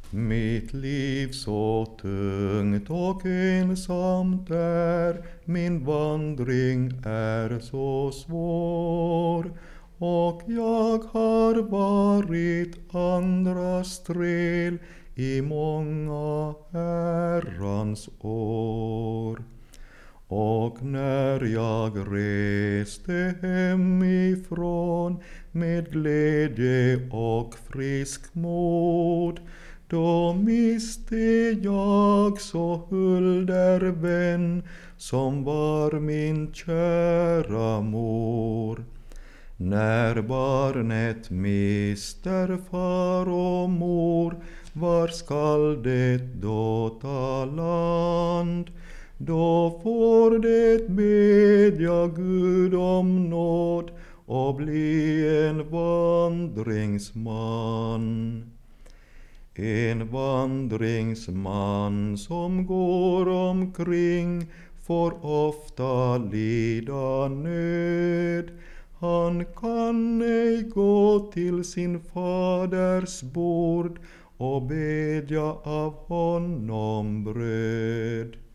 Mitt liv så tungt och ensamt är, min vandring är så svår, och jag har varit andras träl i många Herrans år. Och när jag reste hemifrån med glädje och frisk mod, då miste jag så hulder vän som var min kära mor. När barnet mister far och mor, var skall det då ta land? Då får det bedja Gud om nåd och bli en vandringsman. En vandringsman som går omkring får ofta lida nöd. Han kan ej gå till sin faders bord och bedja av honom bröd.